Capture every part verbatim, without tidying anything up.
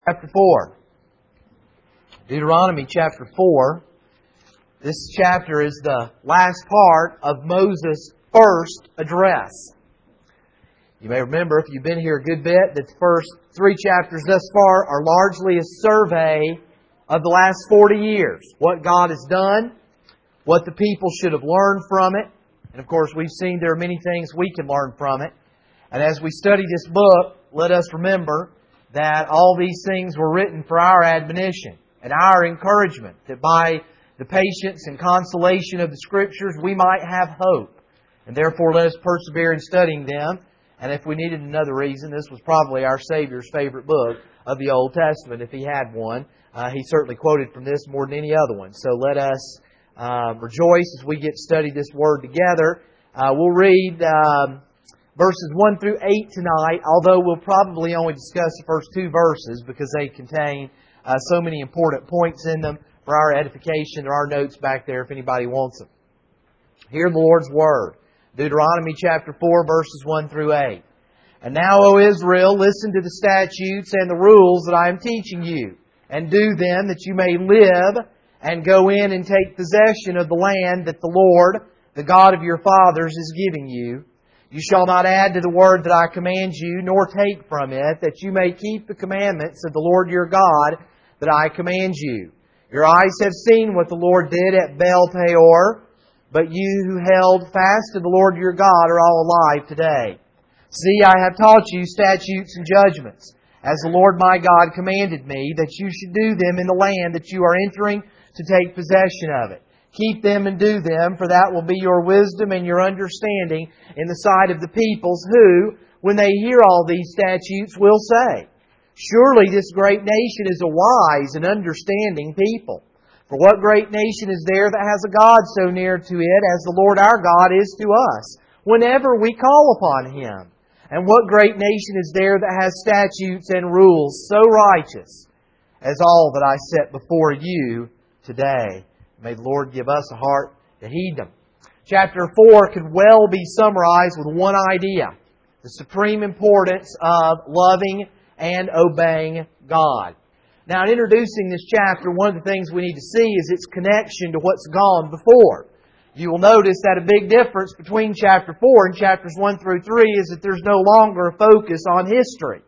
Chapter four. Deuteronomy chapter four. This chapter is the last part of Moses' first address. You may remember, if you've been here a good bit, that the first three chapters thus far are largely a survey of the last forty years. What God has done, what the people should have learned from it. And of course, we've seen there are many things we can learn from it. And as we study this book, let us remember that all these things were written for our admonition and our encouragement, that by the patience and consolation of the Scriptures we might have hope. And therefore let us persevere in studying them. And if we needed another reason, this was probably our Savior's favorite book of the Old Testament, if He had one. Uh, he certainly quoted from this more than any other one. So let us uh, rejoice as we get to study this Word together. Uh, we'll read Um, verses one through eight tonight, although we'll probably only discuss the first two verses because they contain uh, so many important points in them for our edification. There are notes back there if anybody wants them. Hear the Lord's Word. Deuteronomy chapter four, verses one through eight. And now, O Israel, listen to the statutes and the rules that I am teaching you, and do them that you may live and go in and take possession of the land that the Lord, the God of your fathers, is giving you. You shall not add to the word that I command you, nor take from it, that you may keep the commandments of the Lord your God that I command you. Your eyes have seen what the Lord did at Baal Peor, but you who held fast to the Lord your God are all alive today. See, I have taught you statutes and judgments, as the Lord my God commanded me, that you should do them in the land that you are entering to take possession of it. Keep them and do them, for that will be your wisdom and your understanding in the sight of the peoples who, when they hear all these statutes, will say, surely this great nation is a wise and understanding people. For what great nation is there that has a God so near to it as the Lord our God is to us, whenever we call upon Him? And what great nation is there that has statutes and rules so righteous as all that I set before you today? May the Lord give us a heart to heed them. Chapter four could well be summarized with one idea: the supreme importance of loving and obeying God. Now, in introducing this chapter, one of the things we need to see is its connection to what's gone before. You will notice that a big difference between chapter four and chapters one through three is that there's no longer a focus on history.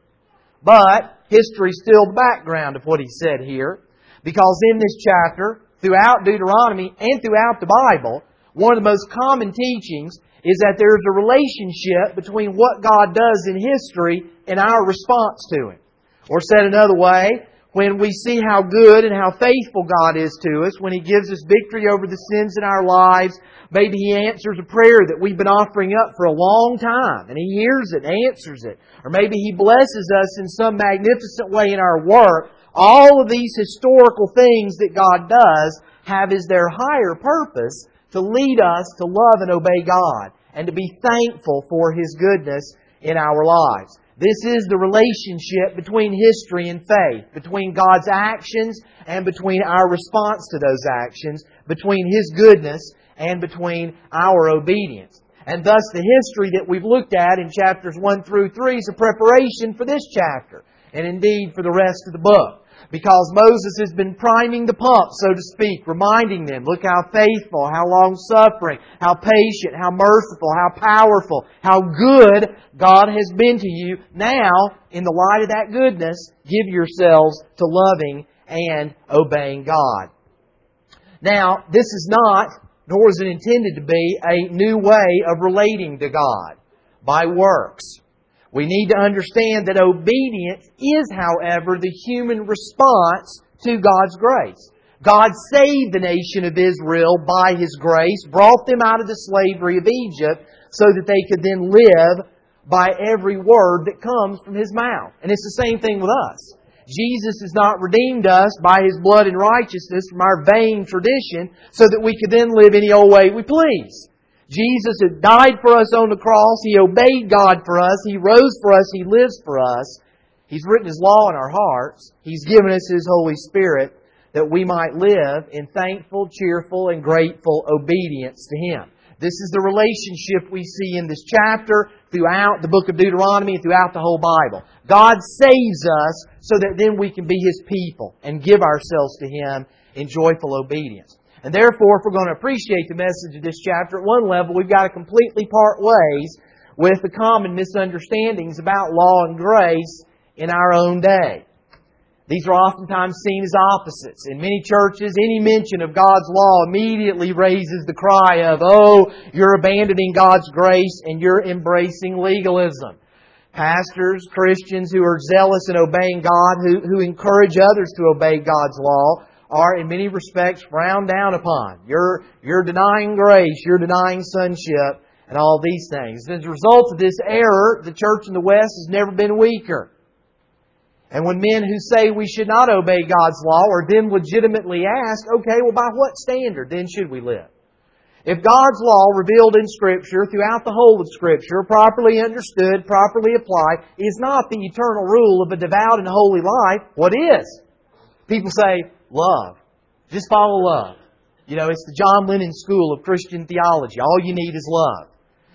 But history is still the background of what he said here, because in this chapter, throughout Deuteronomy and throughout the Bible, one of the most common teachings is that there's a relationship between what God does in history and our response to Him. Or said another way, when we see how good and how faithful God is to us, when He gives us victory over the sins in our lives, maybe He answers a prayer that we've been offering up for a long time, and He hears it and answers it. Or maybe He blesses us in some magnificent way in our work. All of these historical things that God does have as their higher purpose to lead us to love and obey God and to be thankful for His goodness in our lives. This is the relationship between history and faith, between God's actions and between our response to those actions, between His goodness and between our obedience. And thus the history that we've looked at in chapters one through three is a preparation for this chapter, and indeed for the rest of the book. Because Moses has been priming the pump, so to speak, reminding them, look how faithful, how long-suffering, how patient, how merciful, how powerful, how good God has been to you. Now, in the light of that goodness, give yourselves to loving and obeying God. Now, this is not, nor is it intended to be, a new way of relating to God by works. We need to understand that obedience is, however, the human response to God's grace. God saved the nation of Israel by His grace, brought them out of the slavery of Egypt so that they could then live by every word that comes from His mouth. And it's the same thing with us. Jesus has not redeemed us by His blood and righteousness from our vain tradition so that we could then live any old way we please. Jesus had died for us on the cross. He obeyed God for us. He rose for us. He lives for us. He's written His law in our hearts. He's given us His Holy Spirit that we might live in thankful, cheerful, and grateful obedience to Him. This is the relationship we see in this chapter throughout the book of Deuteronomy and throughout the whole Bible. God saves us so that then we can be His people and give ourselves to Him in joyful obedience. And therefore, if we're going to appreciate the message of this chapter, at one level, we've got to completely part ways with the common misunderstandings about law and grace in our own day. These are oftentimes seen as opposites. In many churches, any mention of God's law immediately raises the cry of, oh, you're abandoning God's grace and you're embracing legalism. Pastors, Christians who are zealous in obeying God, who, who encourage others to obey God's law, are in many respects frowned down upon. You're, you're denying grace, you're denying sonship, and all these things. As a result of this error, the church in the West has never been weaker. And when men who say we should not obey God's law are then legitimately asked, okay, well, by what standard then should we live? If God's law revealed in Scripture, throughout the whole of Scripture, properly understood, properly applied, is not the eternal rule of a devout and holy life, what is? People say, love. Just follow love. You know, it's the John Lennon School of Christian theology. All you need is love.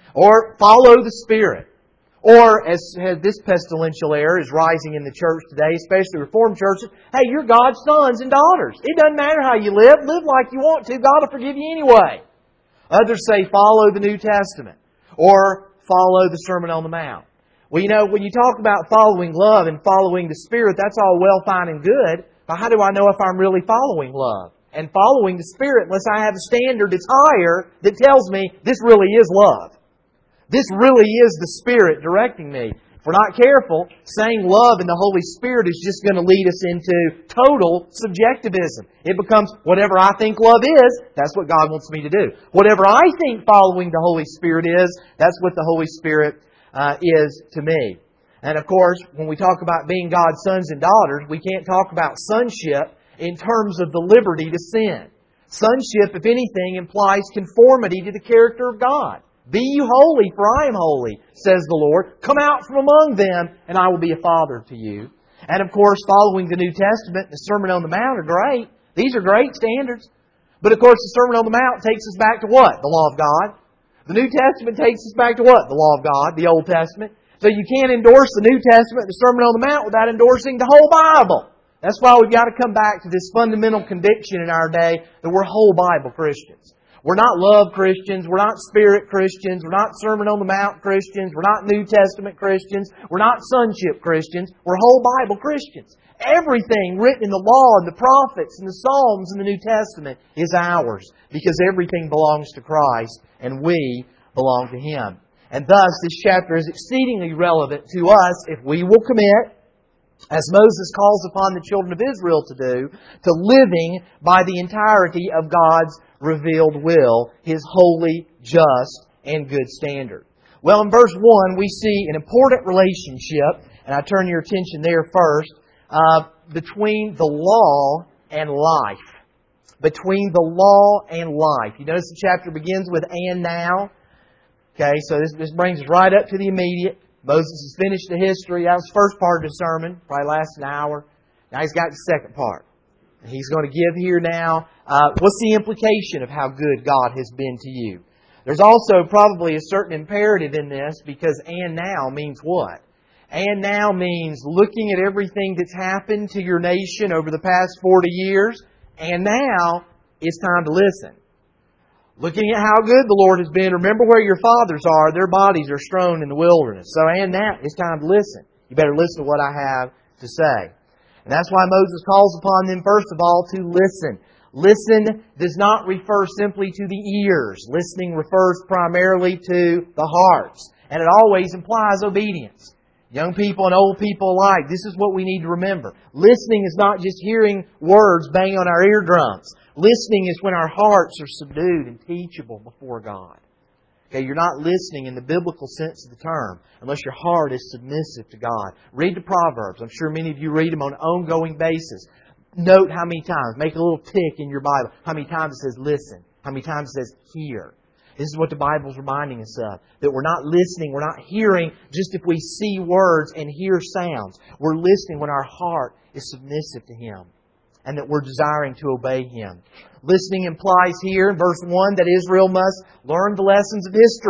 Or follow the Spirit. Or, as this pestilential error is rising in the church today, especially Reformed churches, hey, you're God's sons and daughters. It doesn't matter how you live. Live like you want to. God will forgive you anyway. Others say, follow the New Testament. Or, follow the Sermon on the Mount. Well, you know, when you talk about following love and following the Spirit, that's all well, fine, and good. But how do I know if I'm really following love and following the Spirit unless I have a standard that's higher that tells me this really is love? This really is the Spirit directing me. If we're not careful, saying love and the Holy Spirit is just going to lead us into total subjectivism. It becomes whatever I think love is, that's what God wants me to do. Whatever I think following the Holy Spirit is, that's what the Holy Spirit uh, is to me. And of course, when we talk about being God's sons and daughters, we can't talk about sonship in terms of the liberty to sin. Sonship, if anything, implies conformity to the character of God. Be you holy, for I am holy, says the Lord. Come out from among them, and I will be a father to you. And of course, following the New Testament and the Sermon on the Mount are great. These are great standards. But of course, the Sermon on the Mount takes us back to what? The law of God. The New Testament takes us back to what? The law of God, the Old Testament. So you can't endorse the New Testament, the Sermon on the Mount, without endorsing the whole Bible. That's why we've got to come back to this fundamental conviction in our day that we're whole Bible Christians. We're not love Christians. We're not Spirit Christians. We're not Sermon on the Mount Christians. We're not New Testament Christians. We're not sonship Christians. We're whole Bible Christians. Everything written in the law and the prophets and the Psalms and the New Testament is ours because everything belongs to Christ and we belong to Him. And thus, this chapter is exceedingly relevant to us if we will commit, as Moses calls upon the children of Israel to do, to living by the entirety of God's revealed will, His holy, just, and good standard. Well, in verse one, we see an important relationship, and I turn your attention there first, uh, between the law and life. Between the law and life. You notice the chapter begins with "and now." Okay, so this, this brings us right up to the immediate. Moses has finished the history. That was the first part of the sermon. Probably lasted an hour. Now he's got the second part. He's going to give here now, uh, what's the implication of how good God has been to you? There's also probably a certain imperative in this because "and now" means what? "And now" means looking at everything that's happened to your nation over the past forty years, and now it's time to listen. Looking at how good the Lord has been, remember where your fathers are. Their bodies are strewn in the wilderness. So, and now it's time to listen. You better listen to what I have to say. And that's why Moses calls upon them, first of all, to listen. Listen does not refer simply to the ears. Listening refers primarily to the hearts. And it always implies obedience. Young people and old people alike, this is what we need to remember. Listening is not just hearing words bang on our eardrums. Listening is when our hearts are subdued and teachable before God. Okay, you're not listening in the biblical sense of the term unless your heart is submissive to God. Read the Proverbs. I'm sure many of you read them on an ongoing basis. Note how many times, make a little tick in your Bible, how many times it says listen, how many times it says hear. This is what the Bible's reminding us of. That we're not listening, we're not hearing just if we see words and hear sounds. We're listening when our heart is submissive to Him and that we're desiring to obey Him. Listening implies here in verse one that Israel must learn the lessons of history.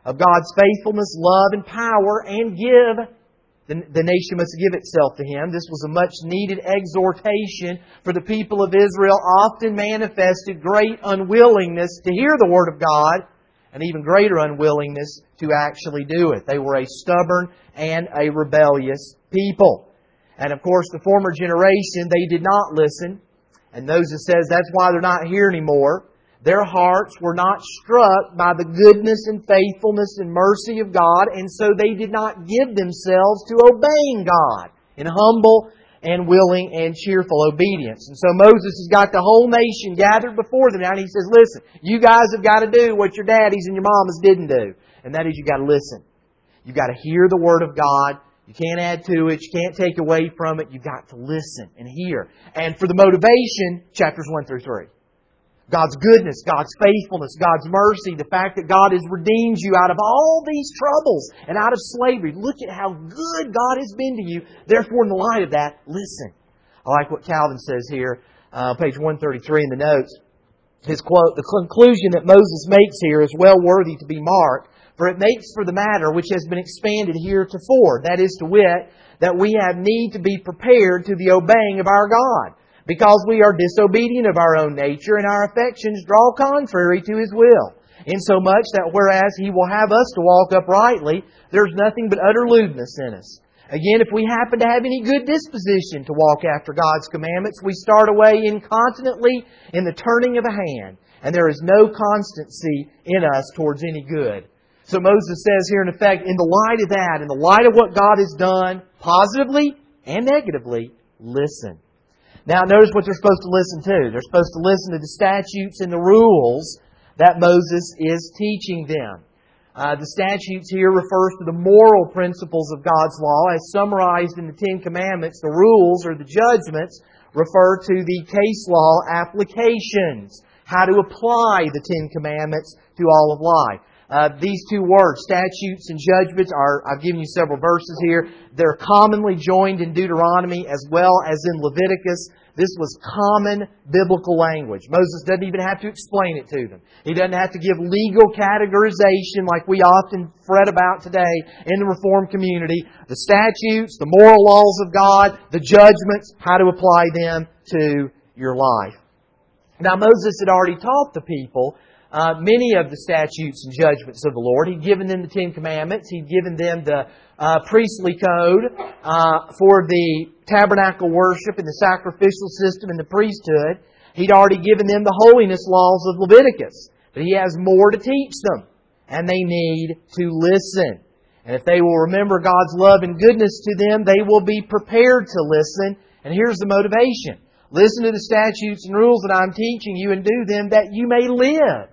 of God's faithfulness, love, and power, and give. The, the nation must give itself to Him. This was a much needed exhortation, for the people of Israel often manifested great unwillingness to hear the Word of God, and even greater unwillingness to actually do it. They were a stubborn and a rebellious people. And of course, the former generation, they did not listen. And Moses says that's why they're not here anymore. Their hearts were not struck by the goodness and faithfulness and mercy of God, and so they did not give themselves to obeying God in humble and willing and cheerful obedience. And so Moses has got the whole nation gathered before them now, and he says, listen, you guys have got to do what your daddies and your mamas didn't do. And that is, you've got to listen. You've got to hear the Word of God. You can't add to it. You can't take away from it. You've got to listen and hear. And for the motivation, chapters one through three. God's goodness, God's faithfulness, God's mercy, the fact that God has redeemed you out of all these troubles and out of slavery. Look at how good God has been to you. Therefore, in the light of that, listen. I like what Calvin says here, uh, page one thirty-three in the notes. His quote, the conclusion that Moses makes here is well worthy to be marked, for it makes for the matter which has been expanded heretofore. That is to wit, that we have need to be prepared to the obeying of our God, because we are disobedient of our own nature, and our affections draw contrary to His will. Insomuch that whereas He will have us to walk uprightly, there is nothing but utter lewdness in us. Again, if we happen to have any good disposition to walk after God's commandments, we start away incontinently in the turning of a hand, and there is no constancy in us towards any good. So Moses says here, in effect, in the light of that, in the light of what God has done, positively and negatively, listen. Now, notice what they're supposed to listen to. They're supposed to listen to the statutes and the rules that Moses is teaching them. Uh, the statutes here refers to the moral principles of God's law, as summarized in the Ten Commandments. The rules, or the judgments, refer to the case law applications, how to apply the Ten Commandments to all of life. Uh, these two words, statutes and judgments, are, I've given you several verses here. They're commonly joined in Deuteronomy as well as in Leviticus. This was common biblical language. Moses doesn't even have to explain it to them. He doesn't have to give legal categorization like we often fret about today in the Reformed community. The statutes, the moral laws of God, the judgments, how to apply them to your life. Now, Moses had already taught the people Uh, many of the statutes and judgments of the Lord. He'd given them the Ten Commandments. He'd given them the uh, priestly code uh, for the tabernacle worship and the sacrificial system and the priesthood. He'd already given them the holiness laws of Leviticus. But He has more to teach them, and they need to listen. And if they will remember God's love and goodness to them, they will be prepared to listen. And here's the motivation. Listen to the statutes and rules that I'm teaching you, and do them that you may live.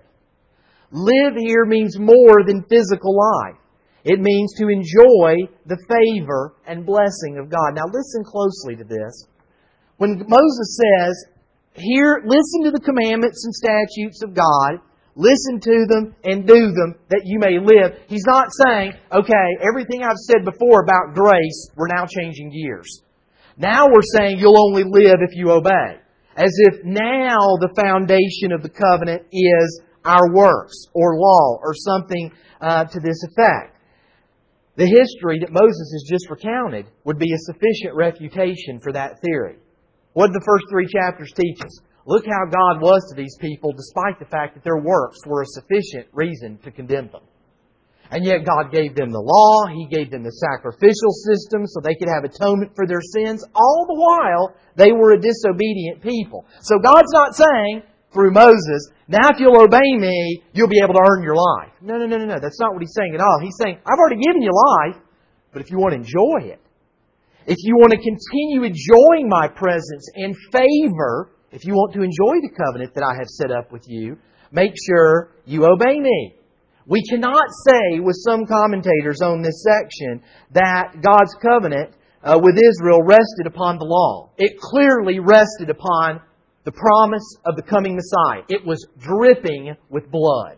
Live here means more than physical life. It means to enjoy the favor and blessing of God. Now listen closely to this. When Moses says, here, listen to the commandments and statutes of God, listen to them and do them that you may live. He's not saying, okay, everything I've said before about grace, we're now changing gears. Now we're saying you'll only live if you obey. As if now the foundation of the covenant is our works or law or something uh, to this effect. The history that Moses has just recounted would be a sufficient refutation for that theory. What did the first three chapters teach us? Look how God was to these people despite the fact that their works were a sufficient reason to condemn them. And yet God gave them the law, He gave them the sacrificial system so they could have atonement for their sins. All the while, they were a disobedient people. So God's not saying, through Moses, now if you'll obey me, you'll be able to earn your life. No, no, no, no, no. That's not what He's saying at all. He's saying, I've already given you life, but if you want to enjoy it, if you want to continue enjoying my presence and favor, if you want to enjoy the covenant that I have set up with you, make sure you obey me. We cannot say with some commentators on this section that God's covenant uh, with Israel rested upon the law. It clearly rested upon the promise of the coming Messiah. It was dripping with blood.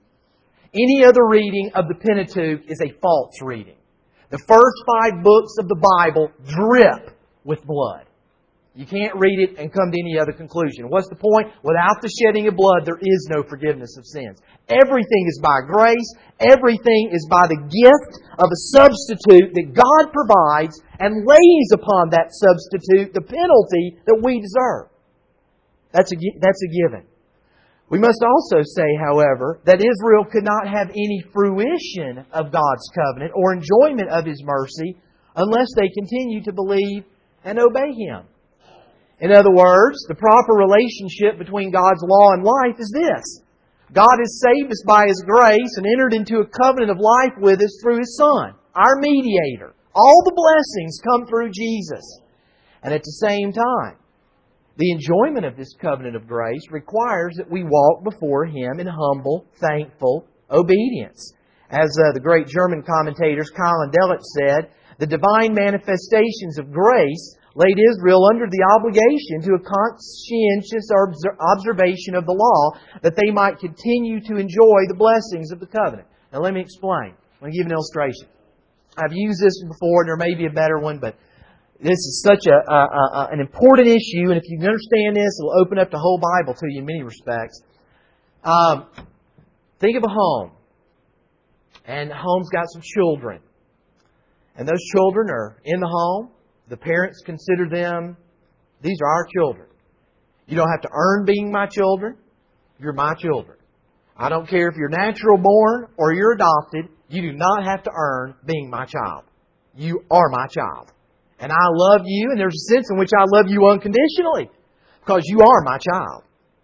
Any other reading of the Pentateuch is a false reading. The first five books of the Bible drip with blood. You can't read it and come to any other conclusion. What's the point? Without the shedding of blood, there is no forgiveness of sins. Everything is by grace. Everything is by the gift of a substitute that God provides and lays upon that substitute the penalty that we deserve. That's a, that's a given. We must also say, however, that Israel could not have any fruition of God's covenant or enjoyment of His mercy unless they continue to believe and obey Him. In other words, the proper relationship between God's law and life is this. God has saved us by His grace and entered into a covenant of life with us through His Son, our mediator. All the blessings come through Jesus. And at the same time, the enjoyment of this covenant of grace requires that we walk before Him in humble, thankful obedience. As uh, the great German commentators Keil and Delitzsch said, the divine manifestations of grace laid Israel under the obligation to a conscientious observation of the law that they might continue to enjoy the blessings of the covenant. Now let me explain. I'm going to give an illustration. I've used this before, and there may be a better one, but this is such a, a, a an important issue, and if you can understand this, it'll open up the whole Bible to you in many respects. Um, think of a home, and the home's got some children, and those children are in the home. The parents consider them, these are our children. You don't have to earn being my children. You're my children. I don't care if you're natural born or you're adopted. You do not have to earn being my child. You are my child. And I love you, and there's a sense in which I love you unconditionally because you are my child.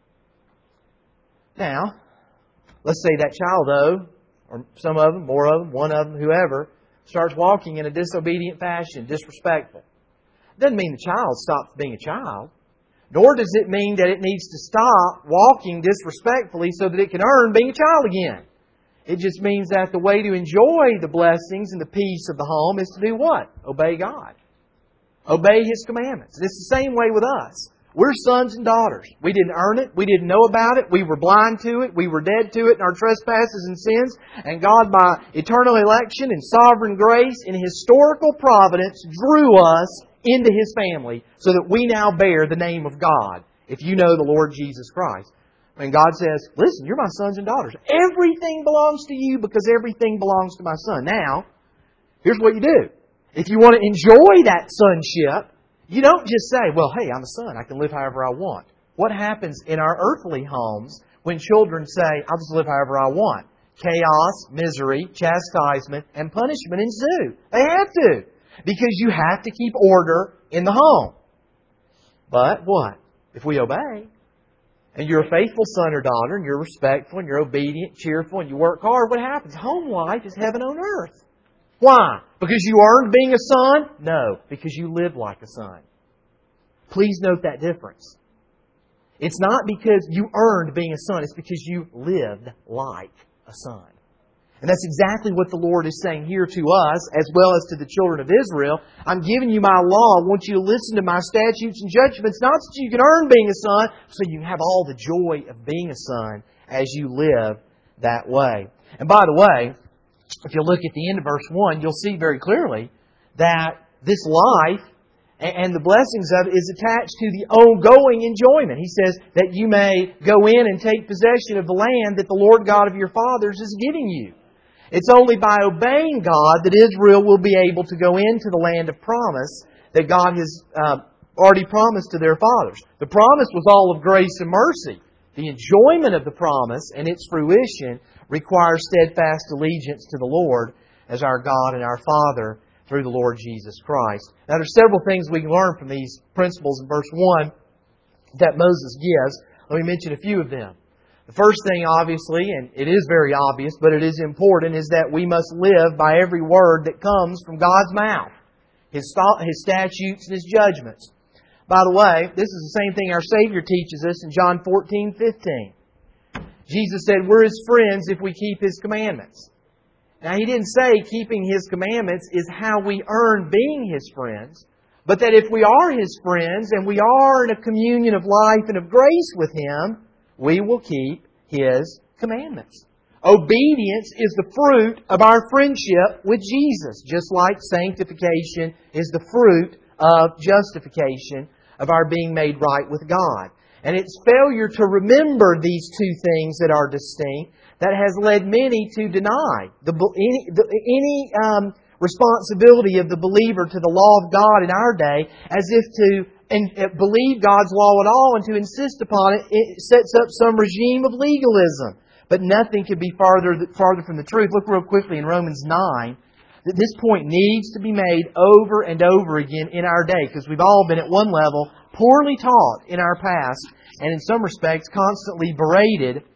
Now, let's say that child, though, or some of them, more of them, one of them, whoever, starts walking in a disobedient fashion, disrespectful. Doesn't mean the child stops being a child. Nor does it mean that it needs to stop walking disrespectfully so that it can earn being a child again. It just means that the way to enjoy the blessings and the peace of the home is to do what? Obey God. Obey His commandments. It's the same way with us. We're sons and daughters. We didn't earn it. We didn't know about it. We were blind to it. We were dead to it in our trespasses and sins. And God, by eternal election and sovereign grace and historical providence, drew us into His family so that we now bear the name of God, if you know the Lord Jesus Christ. And God says, listen, you're my sons and daughters. Everything belongs to you because everything belongs to my Son. Now, here's what you do. If you want to enjoy that sonship, you don't just say, well, hey, I'm a son. I can live however I want. What happens in our earthly homes when children say, I'll just live however I want? Chaos, misery, chastisement, and punishment ensue. They have to. Because you have to keep order in the home. But what? If we obey, and you're a faithful son or daughter, and you're respectful, and you're obedient, cheerful, and you work hard, what happens? Home life is heaven on earth. Why? Because you earned being a son? No, because you live like a son. Please note that difference. It's not because you earned being a son, it's because you lived like a son. And that's exactly what the Lord is saying here to us, as well as to the children of Israel. I'm giving you my law. I want you to listen to my statutes and judgments, not so you can earn being a son, so you can have all the joy of being a son as you live that way. And by the way, if you look at the end of verse one, you'll see very clearly that this life and the blessings of it is attached to the ongoing enjoyment. He says that you may go in and take possession of the land that the Lord God of your fathers is giving you. It's only by obeying God that Israel will be able to go into the land of promise that God has uh, already promised to their fathers. The promise was all of grace and mercy. The enjoyment of the promise and its fruition requires steadfast allegiance to the Lord as our God and our Father through the Lord Jesus Christ. Now, there are several things we can learn from these principles in verse one that Moses gives. Let me mention a few of them. The first thing, obviously, and it is very obvious, but it is important, is that we must live by every word that comes from God's mouth. His, His statutes and His judgments. By the way, this is the same thing our Savior teaches us in John fourteen fifteen. Jesus said, we're His friends if we keep His commandments. Now, He didn't say keeping His commandments is how we earn being His friends, but that if we are His friends and we are in a communion of life and of grace with Him, we will keep His commandments. Obedience is the fruit of our friendship with Jesus, just like sanctification is the fruit of justification. of our being made right with God. And it's failure to remember these two things that are distinct that has led many to deny the, any, the, any um, responsibility of the believer to the law of God in our day, as if to and, uh, believe God's law at all and to insist upon it, it sets up some regime of legalism. But nothing could be farther, farther from the truth. Look real quickly in Romans nine. That this point needs to be made over and over again in our day, because we've all been at one level poorly taught in our past, and in some respects constantly berated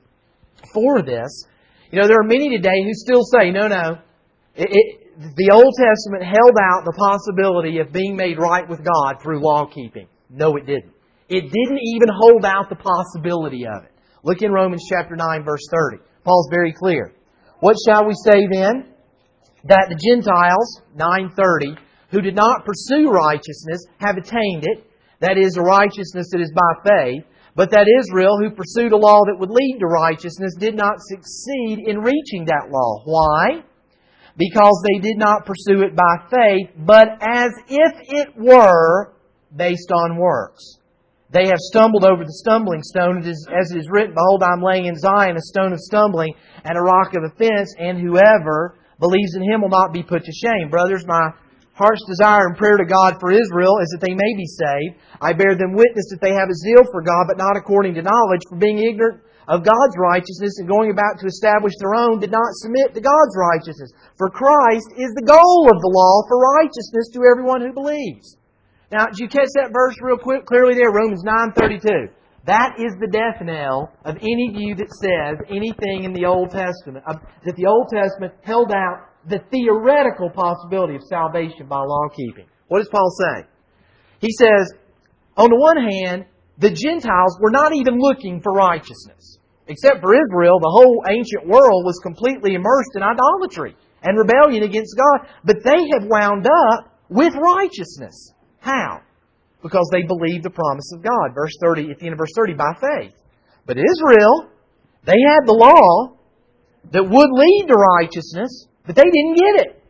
for this. You know, there are many today who still say, no, no, it, it, the Old Testament held out the possibility of being made right with God through law keeping. No, it didn't. It didn't even hold out the possibility of it. Look in Romans chapter nine, verse thirty. Paul's very clear. What shall we say then? That the Gentiles, nine thirty, who did not pursue righteousness, have attained it. That is, a righteousness that is by faith. But that Israel, who pursued a law that would lead to righteousness, did not succeed in reaching that law. Why? Because they did not pursue it by faith, but as if it were based on works. They have stumbled over the stumbling stone, as it is written, Behold, I am laying in Zion a stone of stumbling and a rock of offense, and whoever believes in Him will not be put to shame. Brothers, my heart's desire and prayer to God for Israel is that they may be saved. I bear them witness that they have a zeal for God, but not according to knowledge, for being ignorant of God's righteousness and going about to establish their own, did not submit to God's righteousness. For Christ is the goal of the law for righteousness to everyone who believes. Now, did you catch that verse real quick, clearly there? Romans nine thirty-two. That is the death knell of any view that says anything in the Old Testament, uh, that the Old Testament held out the theoretical possibility of salvation by law keeping. What does Paul say? He says, on the one hand, the Gentiles were not even looking for righteousness. Except for Israel, the whole ancient world was completely immersed in idolatry and rebellion against God. But they have wound up with righteousness. How? Because they believed the promise of God. Verse thirty, at the end of verse thirty, by faith. But Israel, they had the law that would lead to righteousness, but they didn't get it.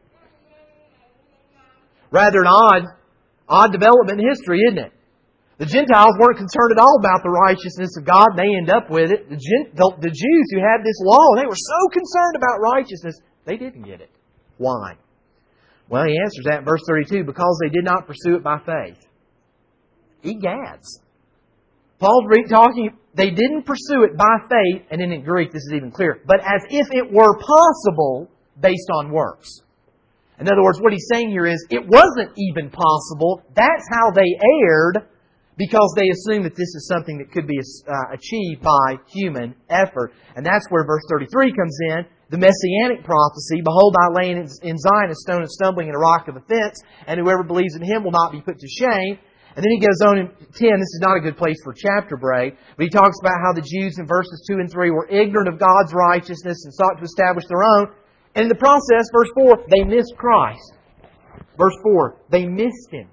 Rather an odd, odd development in history, isn't it? The Gentiles weren't concerned at all about the righteousness of God. They end up with it. The, Gent, the, the Jews who had this law, they were so concerned about righteousness, they didn't get it. Why? Well, he answers that in verse thirty-two, because they did not pursue it by faith. Egads. Paul's talking, they didn't pursue it by faith, and then in Greek this is even clearer, but as if it were possible based on works. In other words, what he's saying here is, it wasn't even possible. That's how they erred, because they assumed that this is something that could be uh, achieved by human effort. And that's where verse thirty-three comes in. The Messianic prophecy, Behold, I lay in Zion a stone of stumbling and a rock of offense, and whoever believes in Him will not be put to shame. And then he goes on in ten, this is not a good place for chapter break, but he talks about how the Jews in verses two and three were ignorant of God's righteousness and sought to establish their own. And in the process, verse four, they missed Christ. Verse four, they missed Him.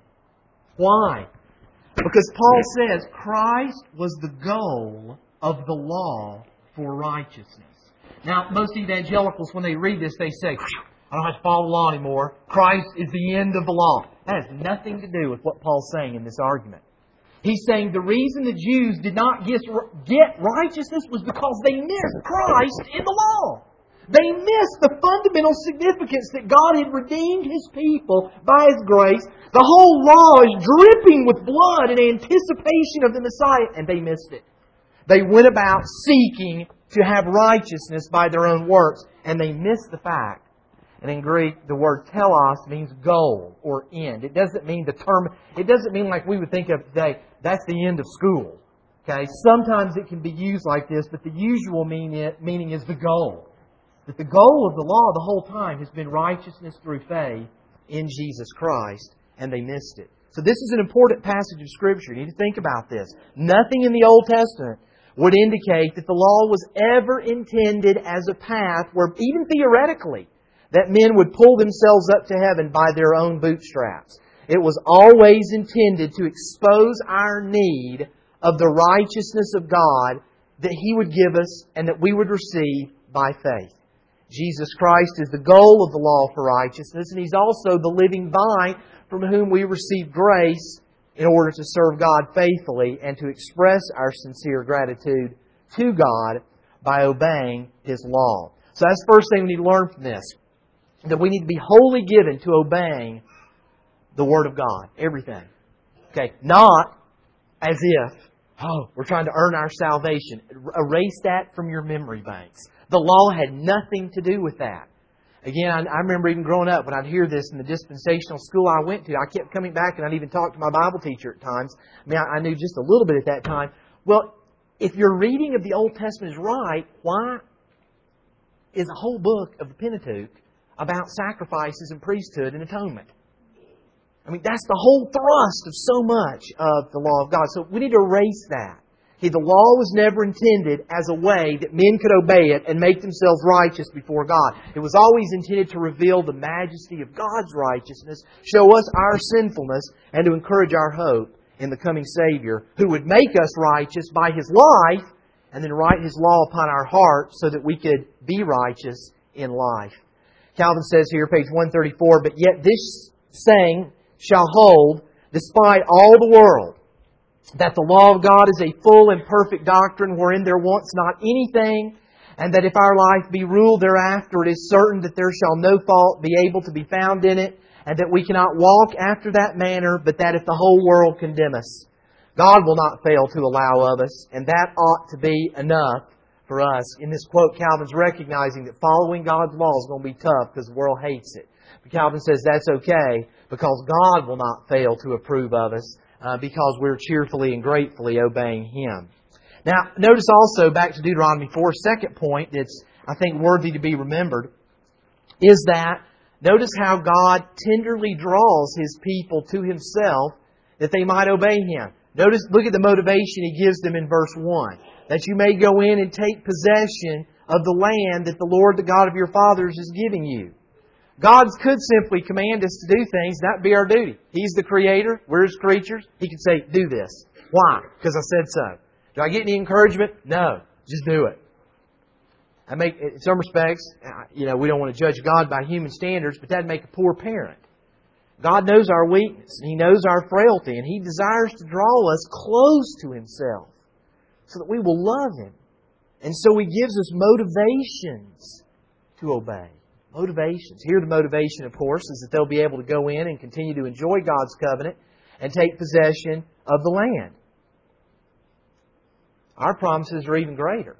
Why? Because Paul says Christ was the goal of the law for righteousness. Now, most evangelicals, when they read this, they say, I don't have to follow the law anymore. Christ is the end of the law. That has nothing to do with what Paul's saying in this argument. He's saying the reason the Jews did not get righteousness was because they missed Christ in the law. They missed the fundamental significance that God had redeemed His people by His grace. The whole law is dripping with blood in anticipation of the Messiah, and they missed it. They went about seeking to have righteousness by their own works, and they missed the fact. And in Greek, the word telos means goal or end. It doesn't mean the term. It doesn't mean like we would think of today. That's the end of school. Okay. Sometimes it can be used like this, but the usual meaning is the goal. That the goal of the law the whole time has been righteousness through faith in Jesus Christ, and they missed it. So this is an important passage of Scripture. You need to think about this. Nothing in the Old Testament would indicate that the law was ever intended as a path where, even theoretically, that men would pull themselves up to heaven by their own bootstraps. It was always intended to expose our need of the righteousness of God that He would give us and that we would receive by faith. Jesus Christ is the goal of the law for righteousness, and He's also the living vine from whom we receive grace in order to serve God faithfully and to express our sincere gratitude to God by obeying His law. So that's the first thing we need to learn from this. That we need to be wholly given to obeying the Word of God. Everything. Okay? Not as if, oh, we're trying to earn our salvation. Erase that from your memory banks. The law had nothing to do with that. Again, I, I remember even growing up when I'd hear this in the dispensational school I went to. I kept coming back and I'd even talk to my Bible teacher at times. I mean, I, I knew just a little bit at that time. Well, if your reading of the Old Testament is right, why is a whole book of the Pentateuch about sacrifices and priesthood and atonement? I mean, that's the whole thrust of so much of the law of God. So we need to erase that. Okay, the law was never intended as a way that men could obey it and make themselves righteous before God. It was always intended to reveal the majesty of God's righteousness, show us our sinfulness, and to encourage our hope in the coming Savior who would make us righteous by His life and then write His law upon our hearts so that we could be righteous in life. Calvin says here, page one thirty-four, "But yet this saying shall hold despite all the world, that the law of God is a full and perfect doctrine wherein there wants not anything, and that if our life be ruled thereafter, it is certain that there shall no fault be able to be found in it, and that we cannot walk after that manner, but that if the whole world condemn us, God will not fail to allow of us, and that ought to be enough for us." In this quote, Calvin's recognizing that following God's law is going to be tough because the world hates it. But Calvin says that's okay because God will not fail to approve of us uh, because we're cheerfully and gratefully obeying Him. Now, notice also, back to Deuteronomy four, second point that's, I think, worthy to be remembered, is that notice how God tenderly draws His people to Himself that they might obey Him. Notice, look at the motivation He gives them in verse one. That you may go in and take possession of the land that the Lord, the God of your fathers, is giving you. God could simply command us to do things. That would be our duty. He's the Creator. We're His creatures. He could say, do this. Why? Because I said so. Do I get any encouragement? No. Just do it. I make, in some respects, you know, we don't want to judge God by human standards, but that'd make a poor parent. God knows our weakness, and He knows our frailty, and He desires to draw us close to Himself so that we will love Him. And so He gives us motivations to obey. Motivations. Here the motivation, of course, is that they'll be able to go in and continue to enjoy God's covenant and take possession of the land. Our promises are even greater.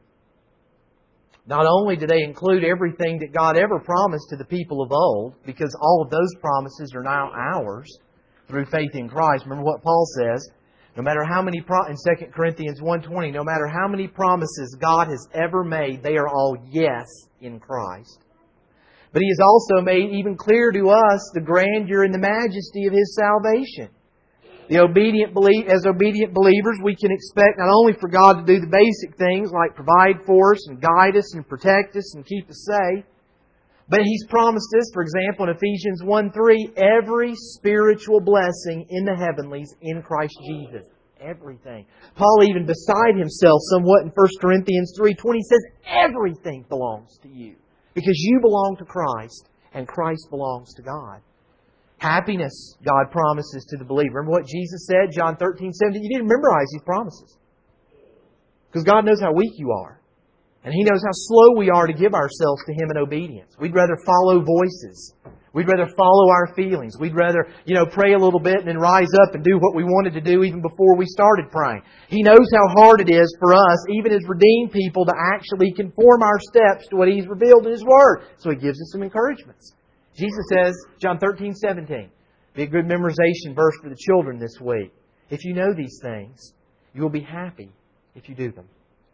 Not only do they include everything that God ever promised to the people of old, because all of those promises are now ours through faith in Christ. Remember what Paul says, no matter how many, pro- in Second Corinthians one twenty, no matter how many promises God has ever made, they are all yes in Christ. But He has also made even clear to us the grandeur and the majesty of His salvation. The obedient believe, as obedient believers, we can expect not only for God to do the basic things like provide for us and guide us and protect us and keep us safe, but He's promised us, for example, in Ephesians one three, every spiritual blessing in the heavenlies in Christ Jesus. Everything. Paul, even beside himself somewhat in First Corinthians three twenty, says everything belongs to you because you belong to Christ and Christ belongs to God. Happiness, God promises to the believer. Remember what Jesus said, John thirteen seventeen? You need to memorize these promises. Because God knows how weak you are. And He knows how slow we are to give ourselves to Him in obedience. We'd rather follow voices. We'd rather follow our feelings. We'd rather, you know, pray a little bit and then rise up and do what we wanted to do even before we started praying. He knows how hard it is for us, even as redeemed people, to actually conform our steps to what He's revealed in His Word. So He gives us some encouragements. Jesus says, John thirteen seventeen, be a good memorization verse for the children this week. If you know these things, you will be happy if you do them.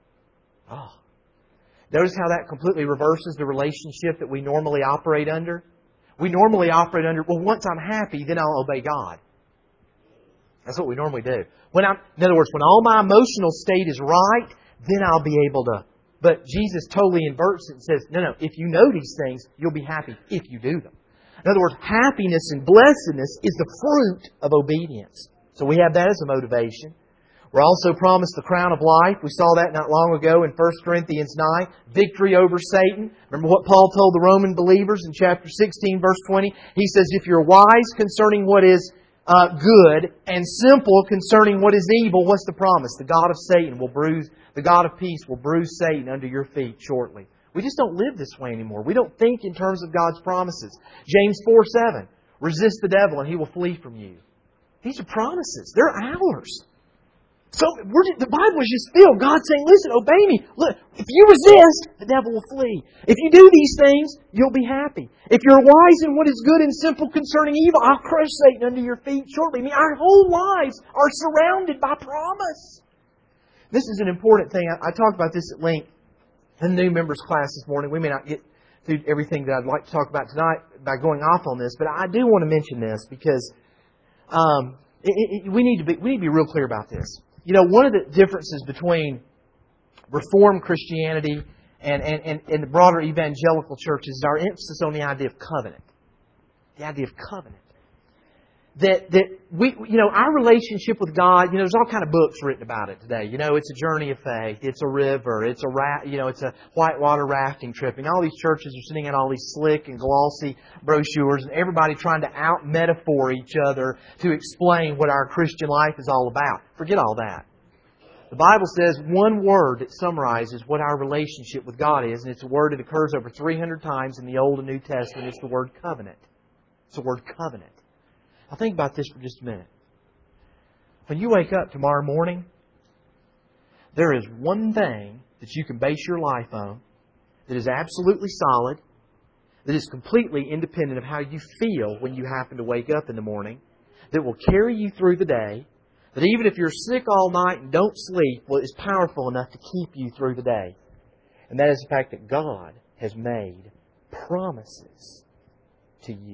Oh. Notice how that completely reverses the relationship that we normally operate under. We normally operate under, well, once I'm happy, then I'll obey God. That's what we normally do. When I'm, in other words, when all my emotional state is right, then I'll be able to. But Jesus totally inverts it and says, no, no, if you know these things, you'll be happy if you do them. In other words, happiness and blessedness is the fruit of obedience. So we have that as a motivation. We're also promised the crown of life. We saw that not long ago in First Corinthians nine. Victory over Satan. Remember what Paul told the Roman believers in chapter sixteen, verse twenty? He says, if you're wise concerning what is uh, good and simple concerning what is evil, what's the promise? The God of Satan will bruise, the God of peace will bruise Satan under your feet shortly. We just don't live this way anymore. We don't think in terms of God's promises. James four seven, resist the devil and he will flee from you. These are promises. They're ours. So we're, the Bible is just filled. God saying, listen, obey me. Look, if you resist, the devil will flee. If you do these things, you'll be happy. If you're wise in what is good and simple concerning evil, I'll crush Satan under your feet shortly. I mean, our whole lives are surrounded by promise. This is an important thing. I, I talked about this at length in the new members class this morning. We may not get through everything that I'd like to talk about tonight by going off on this, but I do want to mention this because um, it, it, we need to be we need to be real clear about this. You know, one of the differences between Reformed Christianity and, and, and, and the broader evangelical churches is our emphasis on the idea of covenant. The idea of covenant. That that we, you know, our relationship with God, you know, there's all kind of books written about it today. You know, it's a journey of faith, it's a river, it's a ra- you know, it's a whitewater rafting trip. And all these churches are sending out all these slick and glossy brochures, and everybody trying to out metaphor each other to explain what our Christian life is all about. Forget all that. The Bible says one word that summarizes what our relationship with God is, and it's a word that occurs over three hundred times in the Old and New Testament. It's the word covenant. It's the word covenant. Now think about this for just a minute. When you wake up tomorrow morning, there is one thing that you can base your life on that is absolutely solid, that is completely independent of how you feel when you happen to wake up in the morning, that will carry you through the day, that even if you're sick all night and don't sleep, well, is powerful enough to keep you through the day. And that is the fact that God has made promises to you.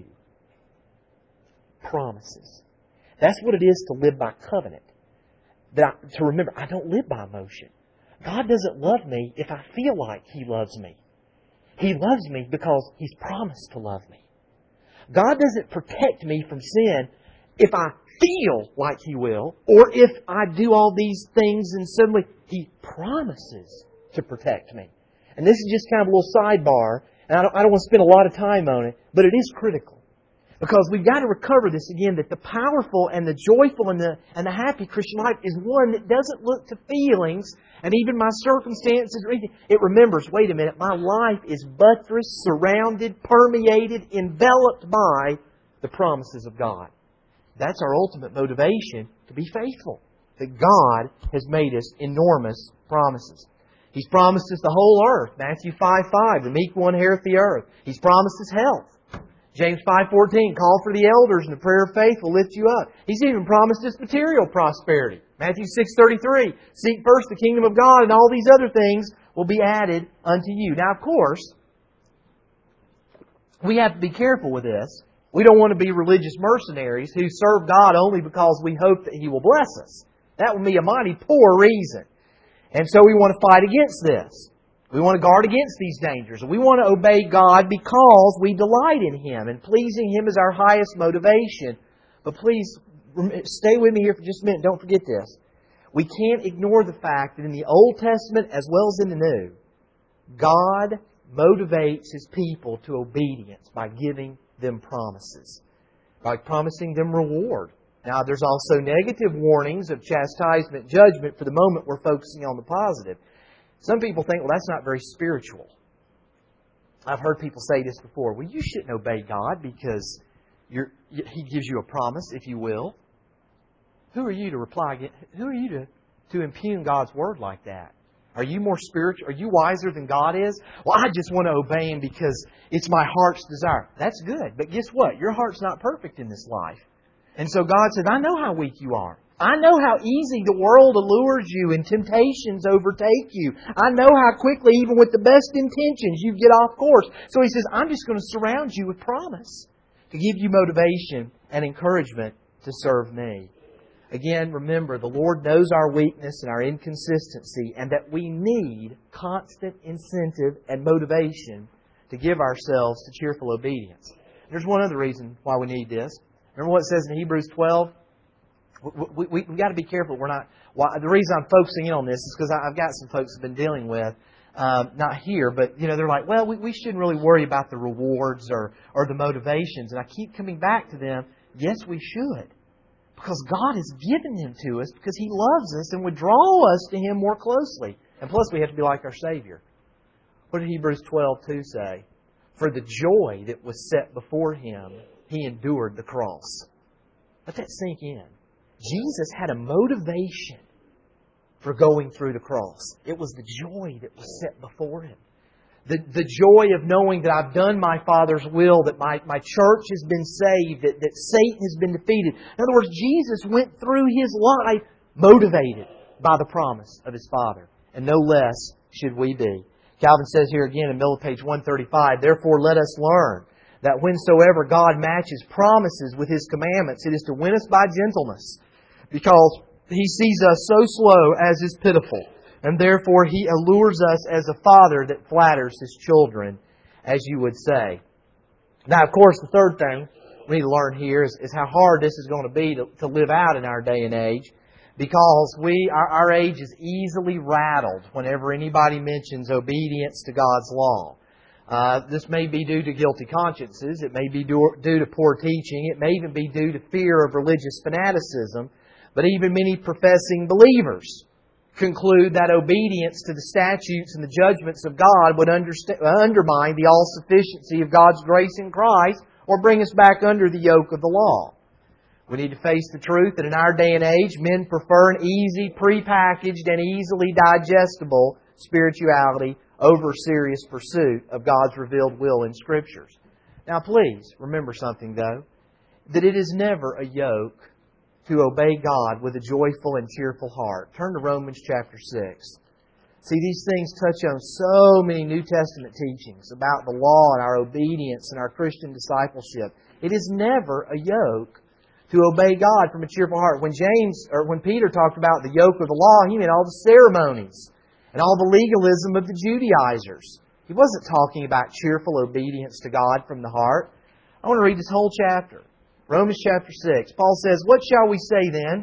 Promises. That's what it is to live by covenant. That I, to remember, I don't live by emotion. God doesn't love me if I feel like He loves me. He loves me because He's promised to love me. God doesn't protect me from sin if I feel like He will, or if I do all these things and suddenly He promises to protect me. And this is just kind of a little sidebar, and I don't, I don't want to spend a lot of time on it, but it is critical. Because we've got to recover this again, that the powerful and the joyful and the and the happy Christian life is one that doesn't look to feelings and even my circumstances or anything. It remembers, wait a minute, my life is buttressed, surrounded, permeated, enveloped by the promises of God. That's our ultimate motivation to be faithful. That God has made us enormous promises. He's promised us the whole earth. Matthew five five, the meek will inherit the earth. He's promised us health. James five fourteen, call for the elders and the prayer of faith will lift you up. He's even promised us material prosperity. Matthew six thirty-three, seek first the kingdom of God and all these other things will be added unto you. Now, of course, we have to be careful with this. We don't want to be religious mercenaries who serve God only because we hope that He will bless us. That would be a mighty poor reason. And so we want to fight against this. We want to guard against these dangers. We want to obey God because we delight in Him, and pleasing Him is our highest motivation. But please, stay with me here for just a minute. Don't forget this. We can't ignore the fact that in the Old Testament as well as in the New, God motivates His people to obedience by giving them promises, by promising them reward. Now, there's also negative warnings of chastisement, judgment. For the moment, we're focusing on the positive. Some people think, well, that's not very spiritual. I've heard people say this before. Well, you shouldn't obey God because you're, He gives you a promise, if you will. Who are you to reply? Who are you to, to impugn God's Word like that? Are you more spiritual? Are you wiser than God is? Well, I just want to obey Him because it's my heart's desire. That's good. But guess what? Your heart's not perfect in this life. And so God says, I know how weak you are. I know how easy the world allures you and temptations overtake you. I know how quickly, even with the best intentions, you get off course. So He says, I'm just going to surround you with promise to give you motivation and encouragement to serve Me. Again, remember, the Lord knows our weakness and our inconsistency, and that we need constant incentive and motivation to give ourselves to cheerful obedience. There's one other reason why we need this. Remember what it says in Hebrews twelve? We, we, we've got to be careful. We're not. Well, the reason I'm focusing in on this is because I've got some folks I've been dealing with, um, not here, but you know, they're like, well, we, we shouldn't really worry about the rewards or or the motivations. And I keep coming back to them. Yes, we should. Because God has given Him to us because He loves us and would draw us to Him more closely. And plus we have to be like our Savior. What did Hebrews twelve two say? For the joy that was set before Him, He endured the cross. Let that sink in. Jesus had a motivation for going through the cross. It was the joy that was set before Him. The, the joy of knowing that I've done my Father's will, that my, my church has been saved, that, that Satan has been defeated. In other words, Jesus went through His life motivated by the promise of His Father. And no less should we be. Calvin says here again in middle of page one thirty-five, therefore let us learn that whensoever God matches promises with His commandments, it is to win us by gentleness, because He sees us so slow as is pitiful. And therefore He allures us as a father that flatters his children, as you would say. Now, of course, the third thing we need to learn here is, is how hard this is going to be to, to live out in our day and age. Because we, our, our age is easily rattled whenever anybody mentions obedience to God's law. Uh, this may be due to guilty consciences. It may be due, due to poor teaching. It may even be due to fear of religious fanaticism. But even many professing believers conclude that obedience to the statutes and the judgments of God would underst- undermine the all-sufficiency of God's grace in Christ or bring us back under the yoke of the law. We need to face the truth that in our day and age, men prefer an easy, prepackaged, and easily digestible spirituality over serious pursuit of God's revealed will in Scriptures. Now please, remember something though, that it is never a yoke to obey God with a joyful and cheerful heart. Turn to Romans chapter six. See, these things touch on so many New Testament teachings about the law and our obedience and our Christian discipleship. It is never a yoke to obey God from a cheerful heart. When James, or when Peter talked about the yoke of the law, he meant all the ceremonies and all the legalism of the Judaizers. He wasn't talking about cheerful obedience to God from the heart. I want to read this whole chapter. Romans chapter six. Paul says, what shall we say then?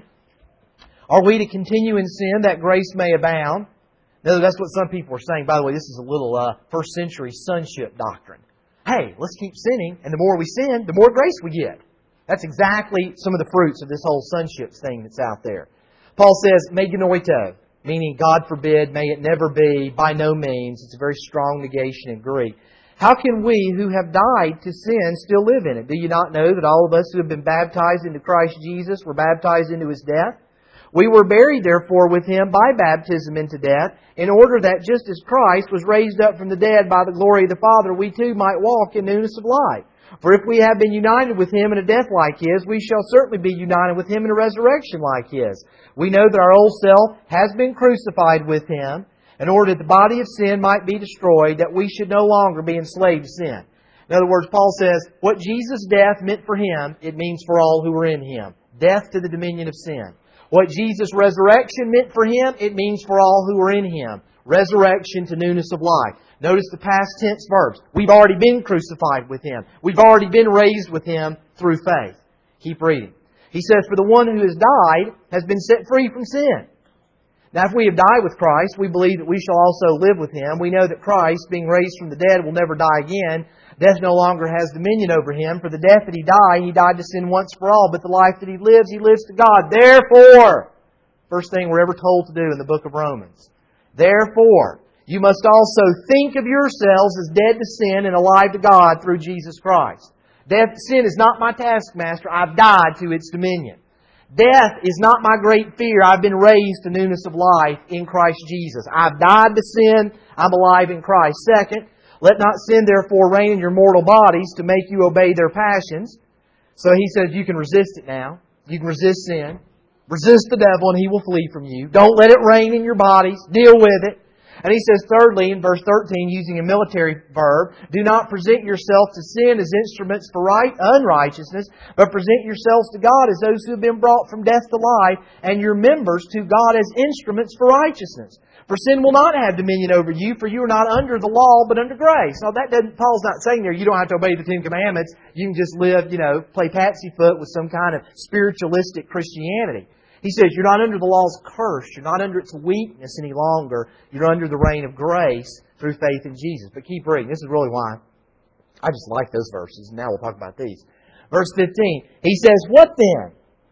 Are we to continue in sin that grace may abound? No, that's what some people are saying. By the way, this is a little uh, first century sonship doctrine. Hey, let's keep sinning, and the more we sin, the more grace we get. That's exactly some of the fruits of this whole sonship thing that's out there. Paul says, me genoito, meaning God forbid, may it never be, by no means. It's a very strong negation in Greek. How can we who have died to sin still live in it? Do you not know that all of us who have been baptized into Christ Jesus were baptized into His death? We were buried therefore with Him by baptism into death, in order that just as Christ was raised up from the dead by the glory of the Father, we too might walk in newness of life. For if we have been united with Him in a death like His, we shall certainly be united with Him in a resurrection like His. We know that our old self has been crucified with Him, in order that the body of sin might be destroyed, that we should no longer be enslaved to sin. In other words, Paul says, what Jesus' death meant for Him, it means for all who are in Him. Death to the dominion of sin. What Jesus' resurrection meant for Him, it means for all who are in Him. Resurrection to newness of life. Notice the past tense verbs. We've already been crucified with Him. We've already been raised with Him through faith. Keep reading. He says, for the one who has died has been set free from sin. Now, if we have died with Christ, we believe that we shall also live with Him. We know that Christ, being raised from the dead, will never die again. Death no longer has dominion over Him. For the death that He died, He died to sin once for all. But the life that He lives, He lives to God. Therefore, first thing we're ever told to do in the book of Romans. Therefore, you must also think of yourselves as dead to sin and alive to God through Jesus Christ. Death to sin is not my taskmaster. I've died to its dominion. Death is not my great fear. I've been raised to newness of life in Christ Jesus. I've died to sin. I'm alive in Christ. Second, let not sin therefore reign in your mortal bodies to make you obey their passions. So he says you can resist it now. You can resist sin. Resist the devil and he will flee from you. Don't let it reign in your bodies. Deal with it. And he says thirdly in verse thirteen, using a military verb, do not present yourself to sin as instruments for right unrighteousness, but present yourselves to God as those who have been brought from death to life, and your members to God as instruments for righteousness. For sin will not have dominion over you, for you are not under the law, but under grace. Now that doesn't, Paul's not saying there you don't have to obey the Ten Commandments. You can just live, you know, play patsy foot with some kind of spiritualistic Christianity. He says you're not under the law's curse. You're not under its weakness any longer. You're under the reign of grace through faith in Jesus. But keep reading. This is really why I just like those verses. Now we'll talk about these. Verse fifteen. He says, what then?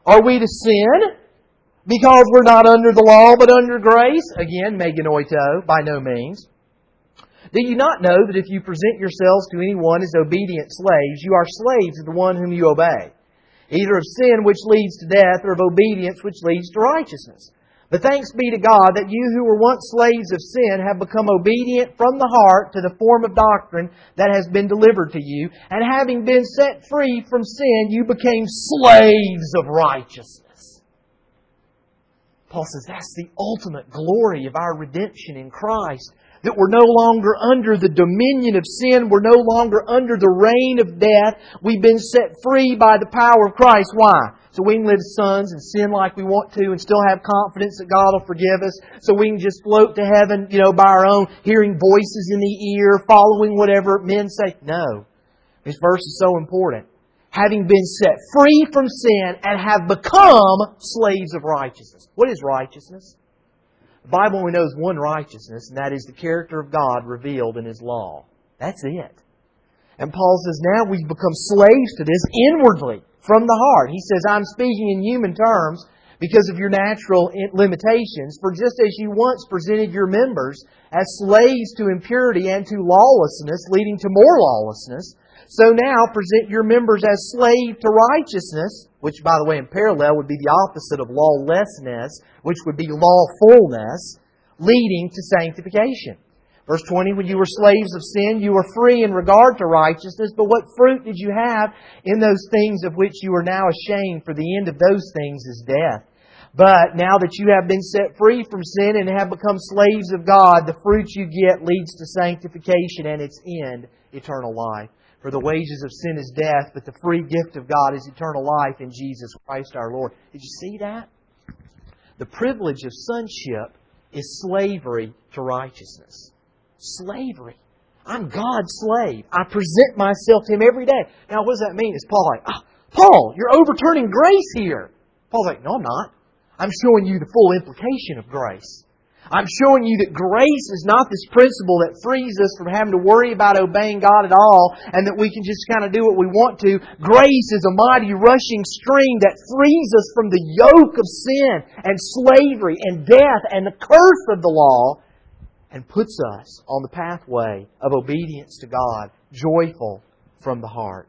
Are we to sin because we're not under the law but under grace? Again, meganoito, by no means. Do you not know that if you present yourselves to anyone as obedient slaves, you are slaves of the one whom you obey, either of sin which leads to death or of obedience which leads to righteousness? But thanks be to God that you who were once slaves of sin have become obedient from the heart to the form of doctrine that has been delivered to you, and having been set free from sin, you became slaves of righteousness. Paul says that's the ultimate glory of our redemption in Christ. That we're no longer under the dominion of sin. We're no longer under the reign of death. We've been set free by the power of Christ. Why? So we can live as sons and sin like we want to and still have confidence that God will forgive us. So we can just float to heaven, you know, by our own, hearing voices in the ear, following whatever men say. No. This verse is so important. Having been set free from sin and have become slaves of righteousness. What is righteousness? The Bible only knows one righteousness, and that is the character of God revealed in His law. That's it. And Paul says, now we've become slaves to this inwardly, from the heart. He says, I'm speaking in human terms because of your natural limitations. For just as you once presented your members as slaves to impurity and to lawlessness, leading to more lawlessness, so now present your members as slaves to righteousness, which, by the way, in parallel would be the opposite of lawlessness, which would be lawfulness, leading to sanctification. Verse twenty, when you were slaves of sin, you were free in regard to righteousness, but what fruit did you have in those things of which you are now ashamed? For the end of those things is death. But now that you have been set free from sin and have become slaves of God, the fruit you get leads to sanctification and its end, eternal life. For the wages of sin is death, but the free gift of God is eternal life in Jesus Christ our Lord. Did you see that? The privilege of sonship is slavery to righteousness. Slavery. I'm God's slave. I present myself to Him every day. Now, what does that mean? Is Paul like, oh, Paul, you're overturning grace here. Paul's like, no, I'm not. I'm showing you the full implication of grace. I'm showing you that grace is not this principle that frees us from having to worry about obeying God at all and that we can just kind of do what we want to. Grace is a mighty rushing stream that frees us from the yoke of sin and slavery and death and the curse of the law and puts us on the pathway of obedience to God, joyful from the heart.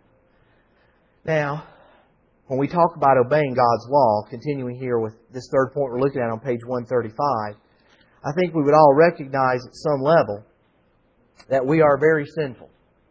Now, when we talk about obeying God's law, continuing here with this third point we're looking at on page one thirty-five, I think we would all recognize at some level that we are very sinful.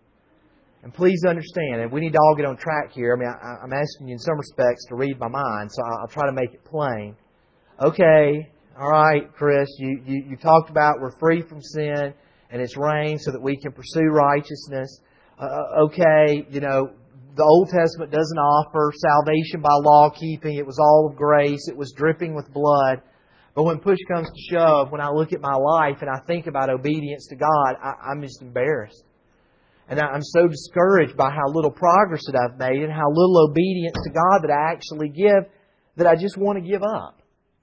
And please understand, and we need to all get on track here. I mean, I, I'm asking you in some respects to read my mind, so I'll try to make it plain. Okay, all right, Chris, you, you, you talked about we're free from sin and it's reigned so that we can pursue righteousness. Uh, okay, you know, the Old Testament doesn't offer salvation by law keeping. It was all of grace. It was dripping with blood. But when push comes to shove, when I look at my life and I think about obedience to God, I, I'm just embarrassed. And I'm so discouraged by how little progress that I've made and how little obedience to God that I actually give that I just want to give up.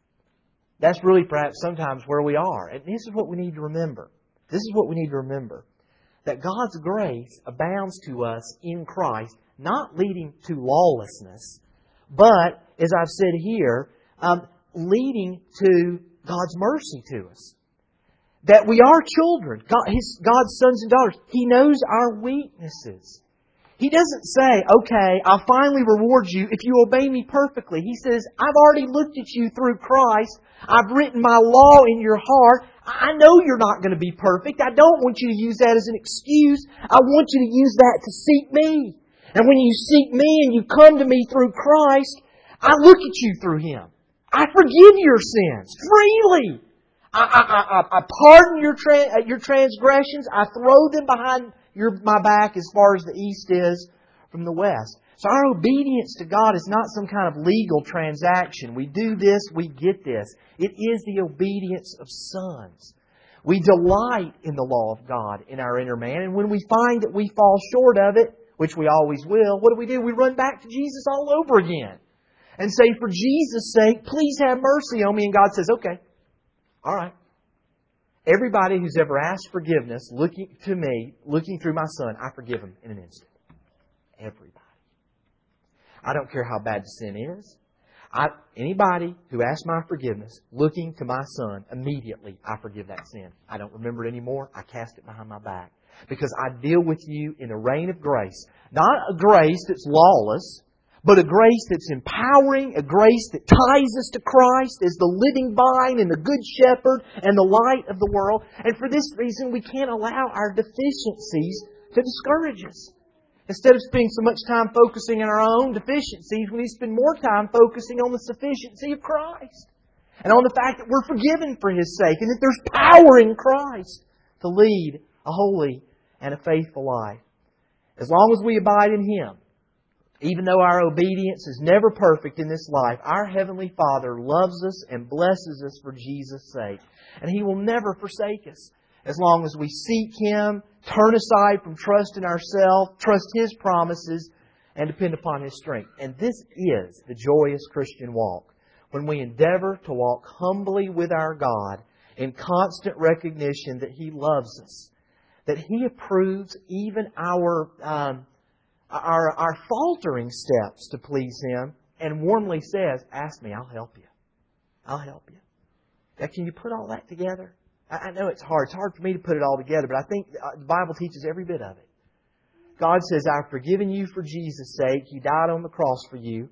That's really perhaps sometimes where we are. And this is what we need to remember. This is what we need to remember. That God's grace abounds to us in Christ, not leading to lawlessness, but, as I've said here, um, leading to God's mercy to us. That we are children, God, His, God's sons and daughters. He knows our weaknesses. He doesn't say, okay, I'll finally reward you if you obey me perfectly. He says, I've already looked at you through Christ. I've written my law in your heart. I know you're not going to be perfect. I don't want you to use that as an excuse. I want you to use that to seek me. And when you seek me and you come to me through Christ, I look at you through Him. I forgive your sins freely. I, I, I, I pardon your tra- your transgressions. I throw them behind your, my back as far as the east is from the west. So our obedience to God is not some kind of legal transaction. We do this, we get this. It is the obedience of sons. We delight in the law of God in our inner man. And when we find that we fall short of it, which we always will, what do we do? We run back to Jesus all over again. And say, for Jesus' sake, please have mercy on me. And God says, okay, all right. Everybody who's ever asked forgiveness, looking to me, looking through my Son, I forgive them in an instant. Everybody. I don't care how bad the sin is. I, anybody who asks my forgiveness, looking to my Son, immediately I forgive that sin. I don't remember it anymore. I cast it behind my back. Because I deal with you in a reign of grace. Not a grace that's lawless, but a grace that's empowering, a grace that ties us to Christ as the living vine and the good shepherd and the light of the world. And for this reason, we can't allow our deficiencies to discourage us. Instead of spending so much time focusing on our own deficiencies, we need to spend more time focusing on the sufficiency of Christ. And on the fact that we're forgiven for His sake and that there's power in Christ to lead a holy and a faithful life. As long as we abide in Him, even though our obedience is never perfect in this life, our Heavenly Father loves us and blesses us for Jesus' sake. And He will never forsake us. As long as we seek Him, turn aside from trust in ourselves, trust His promises, and depend upon His strength. And this is the joyous Christian walk. When we endeavor to walk humbly with our God in constant recognition that He loves us, that He approves even our... Um, Our, our faltering steps to please Him, and warmly says, ask me, I'll help you. I'll help you. Now, can you put all that together? I, I know it's hard. It's hard for me to put it all together, but I think the Bible teaches every bit of it. God says, I've forgiven you for Jesus' sake. He died on the cross for you.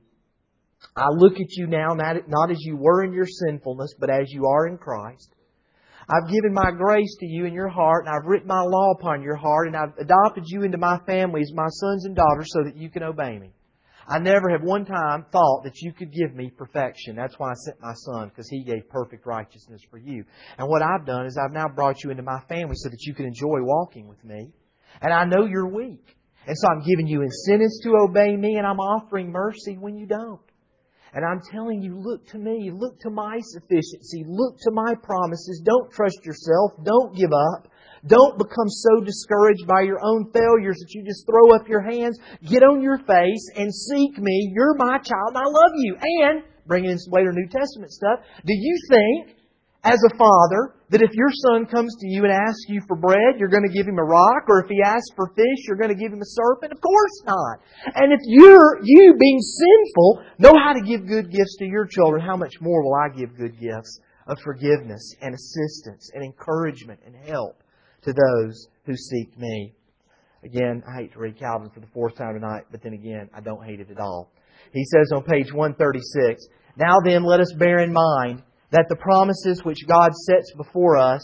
I look at you now not, not as you were in your sinfulness, but as you are in Christ. I've given my grace to you in your heart, and I've written my law upon your heart, and I've adopted you into my family as my sons and daughters so that you can obey me. I never have one time thought that you could give me perfection. That's why I sent my Son, because He gave perfect righteousness for you. And what I've done is I've now brought you into my family so that you can enjoy walking with me. And I know you're weak. And so I'm giving you incentives to obey me, and I'm offering mercy when you don't. And I'm telling you, look to me. Look to my sufficiency. Look to my promises. Don't trust yourself. Don't give up. Don't become so discouraged by your own failures that you just throw up your hands. Get on your face and seek me. You're my child and I love you. And, bringing in some later New Testament stuff, do you think, as a father, that if your son comes to you and asks you for bread, you're going to give him a rock? Or if he asks for fish, you're going to give him a serpent? Of course not. And if you're, you being sinful, know how to give good gifts to your children, how much more will I give good gifts of forgiveness and assistance and encouragement and help to those who seek me? Again, I hate to read Calvin for the fourth time tonight, but then again, I don't hate it at all. He says on page one thirty-six, "Now then, let us bear in mind that the promises which God sets before us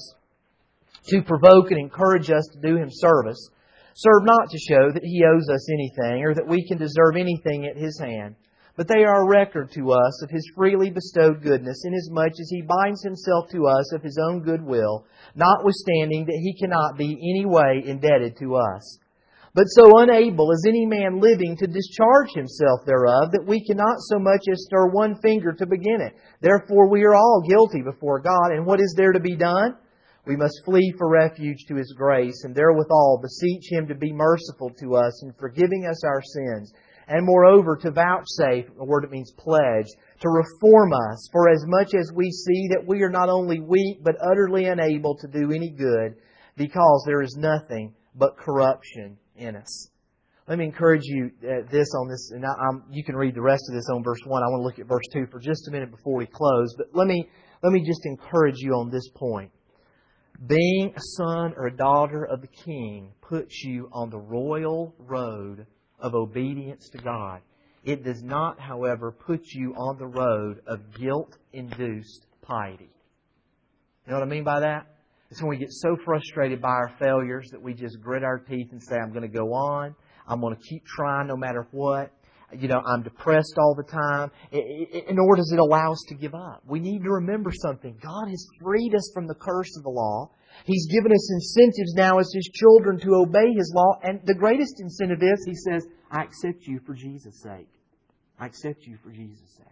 to provoke and encourage us to do Him service serve not to show that He owes us anything or that we can deserve anything at His hand, but they are a record to us of His freely bestowed goodness, inasmuch as He binds Himself to us of His own good will, notwithstanding that He cannot be any way indebted to us. But so unable is any man living to discharge himself thereof, that we cannot so much as stir one finger to begin it. Therefore we are all guilty before God. And what is there to be done? We must flee for refuge to His grace, and therewithal beseech Him to be merciful to us in forgiving us our sins, and moreover to vouchsafe, a word that means pledge, to reform us, for as much as we see that we are not only weak, but utterly unable to do any good, because there is nothing but corruption in us." Let me encourage you uh, this on this, and I, I'm, you can read the rest of this on verse one. I want to look at verse two for just a minute before we close. But let me let me just encourage you on this point. Being a son or a daughter of the King puts you on the royal road of obedience to God. It does not, however, put you on the road of guilt-induced piety. You know what I mean by that? It's when we get so frustrated by our failures that we just grit our teeth and say, I'm going to go on. I'm going to keep trying no matter what. You know, I'm depressed all the time. And nor does it allow us to give up. We need to remember something. God has freed us from the curse of the law. He's given us incentives now as His children to obey His law. And the greatest incentive is, He says, I accept you for Jesus' sake. I accept you for Jesus' sake.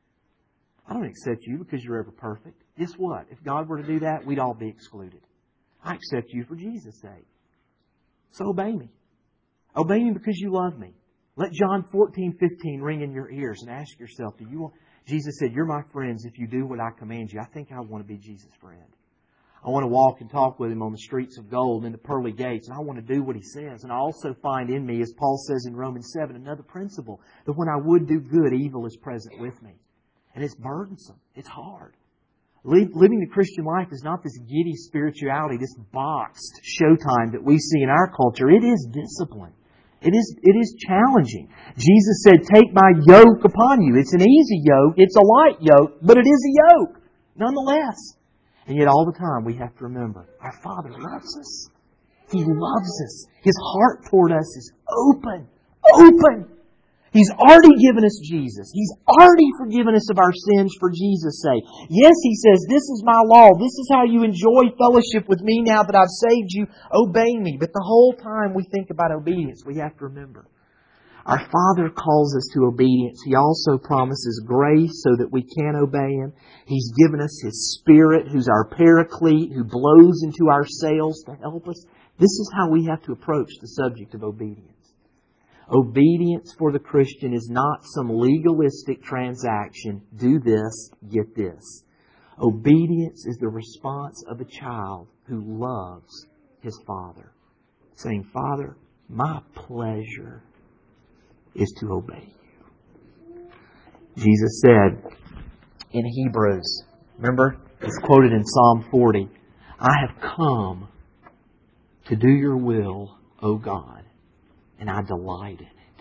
I don't accept you because you're ever perfect. Guess what? If God were to do that, we'd all be excluded. I accept you for Jesus' sake. So obey me. Obey me because you love me. Let John fourteen fifteen ring in your ears and ask yourself, do you want... Jesus said, you're my friends if you do what I command you. I think I want to be Jesus' friend. I want to walk and talk with Him on the streets of gold and the pearly gates. And I want to do what He says. And I also find in me, as Paul says in Romans seven, another principle, that when I would do good, evil is present with me. And it's burdensome. It's hard. Living the Christian life is not this giddy spirituality, this boxed showtime that we see in our culture. It is discipline. It is, it is challenging. Jesus said, take my yoke upon you. It's an easy yoke. It's a light yoke, but it is a yoke nonetheless. And yet all the time we have to remember, our Father loves us. He loves us. His heart toward us is open. Open! He's already given us Jesus. He's already forgiven us of our sins for Jesus' sake. Yes, He says, this is my law. This is how you enjoy fellowship with me now that I've saved you. Obey me. But the whole time we think about obedience, we have to remember, our Father calls us to obedience. He also promises grace so that we can obey Him. He's given us His Spirit, who's our paraclete, who blows into our sails to help us. This is how we have to approach the subject of obedience. Obedience for the Christian is not some legalistic transaction. Do this, get this. Obedience is the response of a child who loves his father, saying, Father, my pleasure is to obey you. Jesus said in Hebrews, remember, it's quoted in Psalm forty, I have come to do your will, O God, and I delight in it.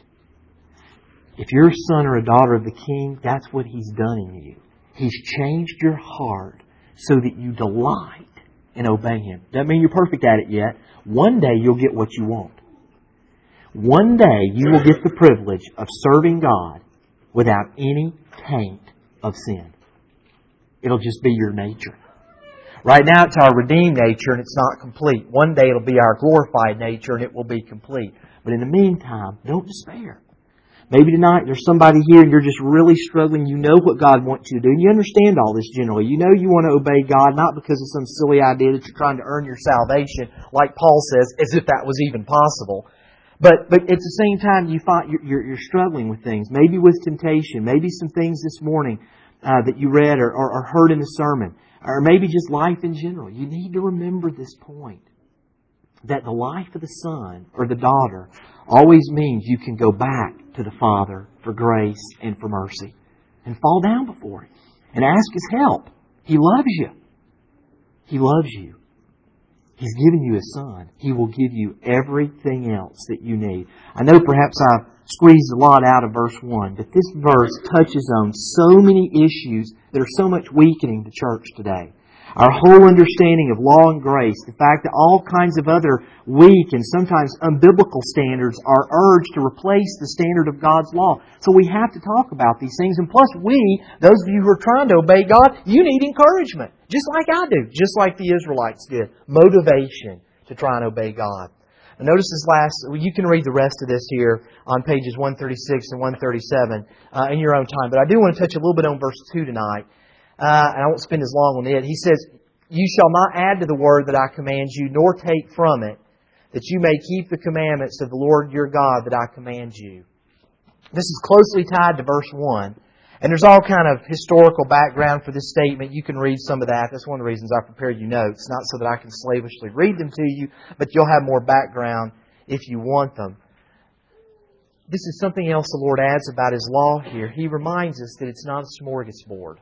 If you're a son or a daughter of the King, that's what He's done in you. He's changed your heart so that you delight in obeying Him. Doesn't mean you're perfect at it yet. One day you'll get what you want. One day you will get the privilege of serving God without any taint of sin. It'll just be your nature. Right now it's our redeemed nature and it's not complete. One day it'll be our glorified nature and it will be complete. But in the meantime, don't despair. Maybe tonight there's somebody here and you're just really struggling. You know what God wants you to do. And you understand all this generally. You know you want to obey God, not because of some silly idea that you're trying to earn your salvation, like Paul says, as if that was even possible. But but at the same time, you find you're, you're, you're struggling with things. Maybe with temptation. Maybe some things this morning uh, that you read or, or, or heard in the sermon. Or maybe just life in general. You need to remember this point. That the life of the son or the daughter always means you can go back to the Father for grace and for mercy. And fall down before Him. And ask His help. He loves you. He loves you. He's given you His Son. He will give you everything else that you need. I know perhaps I've squeezed a lot out of verse one, but this verse touches on so many issues that are so much weakening the church today. Our whole understanding of law and grace, the fact that all kinds of other weak and sometimes unbiblical standards are urged to replace the standard of God's law. So we have to talk about these things. And plus we, those of you who are trying to obey God, you need encouragement. Just like I do. Just like the Israelites did. Motivation to try and obey God. Now notice this last, well, you can read the rest of this here on pages one thirty-six and one thirty-seven uh, in your own time. But I do want to touch a little bit on verse two tonight. Uh, and I won't spend as long on it. He says, you shall not add to the word that I command you, nor take from it, that you may keep the commandments of the Lord your God that I command you. This is closely tied to verse one. And there's all kind of historical background for this statement. You can read some of that. That's one of the reasons I prepared you notes. Not so that I can slavishly read them to you, but you'll have more background if you want them. This is something else the Lord adds about His law here. He reminds us that it's not a smorgasbord.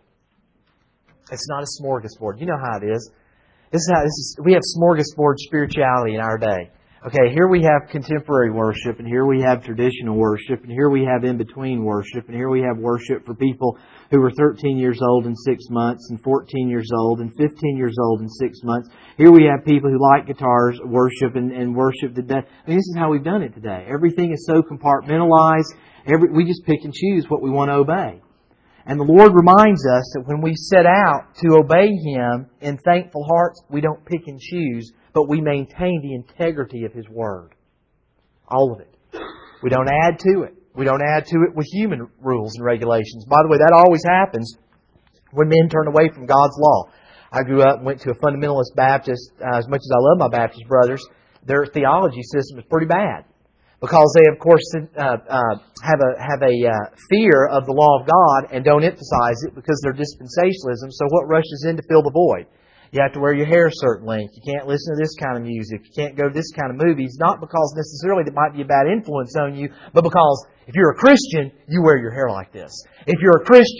It's not a smorgasbord. You know how it is. This is how this is. We have smorgasbord spirituality in our day. Okay, here we have contemporary worship, and here we have traditional worship, and here we have in-between worship, and here we have worship for people who are thirteen years old in six months, and fourteen years old, and fifteen years old in six months. Here we have people who like guitars, worship, and, and worship the death. I mean, this is how we've done it today. Everything is so compartmentalized. Every, we just pick and choose what we want to obey. And the Lord reminds us that when we set out to obey Him in thankful hearts, we don't pick and choose, but we maintain the integrity of His Word. All of it. We don't add to it. We don't add to it with human rules and regulations. By the way, that always happens when men turn away from God's law. I grew up and went to a fundamentalist Baptist. Uh, as much as I love my Baptist brothers, their theology system is pretty bad. Because they, of course, uh, uh, have a have a uh, fear of the law of God and don't emphasize it because they're dispensationalism. So what rushes in to fill the void? You have to wear your hair a certain length. You can't listen to this kind of music. You can't go to this kind of movies. Not because necessarily that might be a bad influence on you, but because if you're a Christian, you wear your hair like this. If you're a Christian,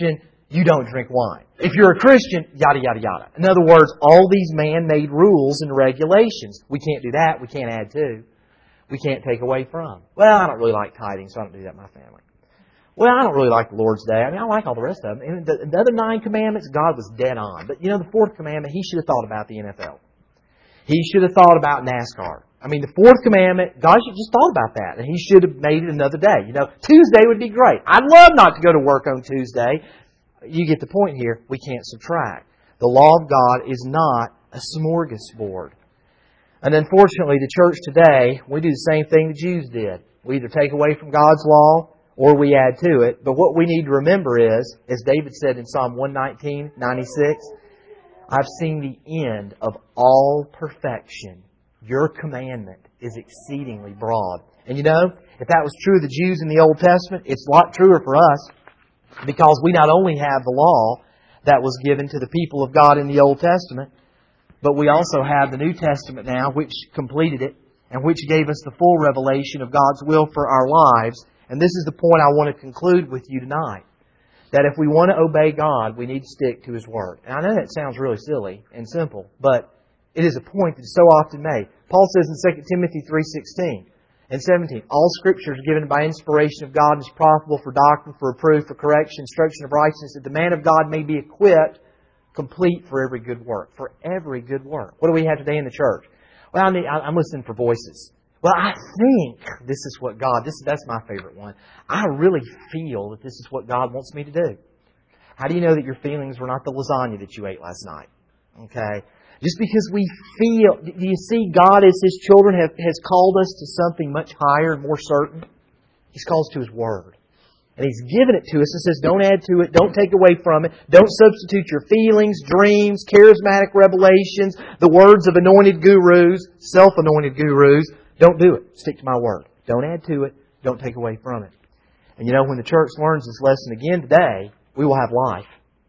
you don't drink wine. If you're a Christian, yada, yada, yada. In other words, all these man-made rules and regulations. We can't do that. We can't add to. We can't take away from. Well, I don't really like tithing, so I don't do that in my family. Well, I don't really like the Lord's Day. I mean, I like all the rest of them. And the, the other nine commandments, God was dead on. But, you know, the fourth commandment, He should have thought about the N F L. He should have thought about NASCAR. I mean, the fourth commandment, God should have just thought about that. And He should have made it another day. You know, Tuesday would be great. I'd love not to go to work on Tuesday. You get the point here. We can't subtract. The law of God is not a smorgasbord. And unfortunately, the church today, we do the same thing the Jews did. We either take away from God's law or we add to it. But what we need to remember is, as David said in Psalm one nineteen, ninety-six, I've seen the end of all perfection. Your commandment is exceedingly broad. And you know, if that was true of the Jews in the Old Testament, it's a lot truer for us. Because we not only have the law that was given to the people of God in the Old Testament, but we also have the New Testament now, which completed it, and which gave us the full revelation of God's will for our lives. And this is the point I want to conclude with you tonight. That if we want to obey God, we need to stick to His Word. And I know that sounds really silly and simple, but it is a point that is so often made. Paul says in Second Timothy three sixteen and seventeen, all Scripture is given by inspiration of God and is profitable for doctrine, for reproof, for correction, instruction of righteousness, that the man of God may be equipped, complete for every good work. For every good work. What do we have today in the church? Well, I mean, I'm listening for voices. Well, I think this is what God, this that's my favorite one. I really feel that this is what God wants me to do. How do you know that your feelings were not the lasagna that you ate last night? Okay? Just because we feel, do you see God as His children have, has called us to something much higher and more certain? He's called us to His Word. And He's given it to us and says, don't add to it, don't take away from it, don't substitute your feelings, dreams, charismatic revelations, the words of anointed gurus, self-anointed gurus. Don't do it. Stick to my Word. Don't add to it, don't take away from it. And you know, when the church learns this lesson again today, we will have life.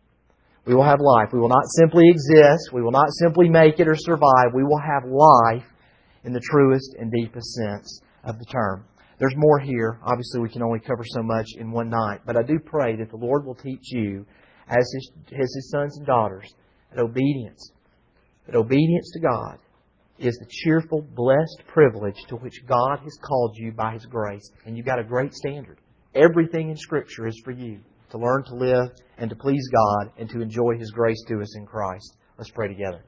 We will have life. We will not simply exist. We will not simply make it or survive. We will have life in the truest and deepest sense of the term. There's more here. Obviously, we can only cover so much in one night. But I do pray that the Lord will teach you, as His, as His sons and daughters, that obedience, that obedience to God is the cheerful, blessed privilege to which God has called you by His grace. And you've got a great standard. Everything in Scripture is for you to learn to live and to please God and to enjoy His grace to us in Christ. Let's pray together.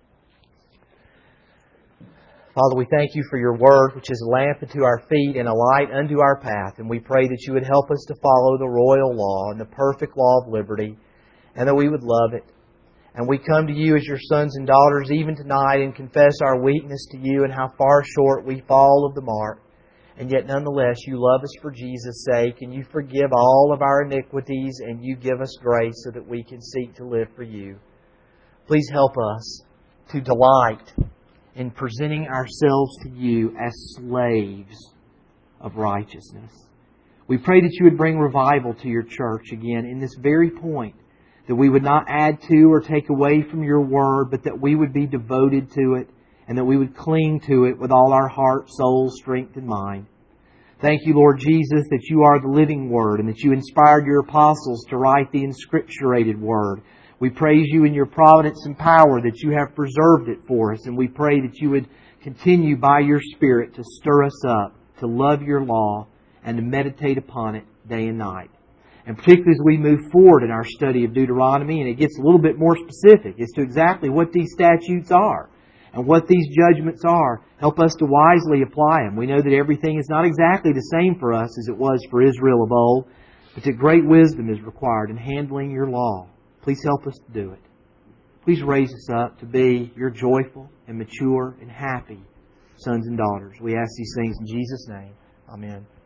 Father, we thank You for Your Word, which is a lamp unto our feet and a light unto our path. And we pray that You would help us to follow the royal law and the perfect law of liberty, and that we would love it. And we come to You as Your sons and daughters even tonight and confess our weakness to You and how far short we fall of the mark. And yet nonetheless, You love us for Jesus' sake, and You forgive all of our iniquities, and You give us grace so that we can seek to live for You. Please help us to delight in presenting ourselves to You as slaves of righteousness. We pray that You would bring revival to Your church again in this very point, that we would not add to or take away from Your Word, but that we would be devoted to it, and that we would cling to it with all our heart, soul, strength, and mind. Thank You, Lord Jesus, that You are the living Word and that You inspired Your apostles to write the inscripturated Word. We praise You in Your providence and power that You have preserved it for us, and we pray that You would continue by Your Spirit to stir us up, to love Your law, and to meditate upon it day and night. And particularly as we move forward in our study of Deuteronomy, and it gets a little bit more specific as to exactly what these statutes are and what these judgments are, help us to wisely apply them. We know that everything is not exactly the same for us as it was for Israel of old, but that great wisdom is required in handling Your law. Please help us to do it. Please raise us up to be Your joyful and mature and happy sons and daughters. We ask these things in Jesus' name. Amen.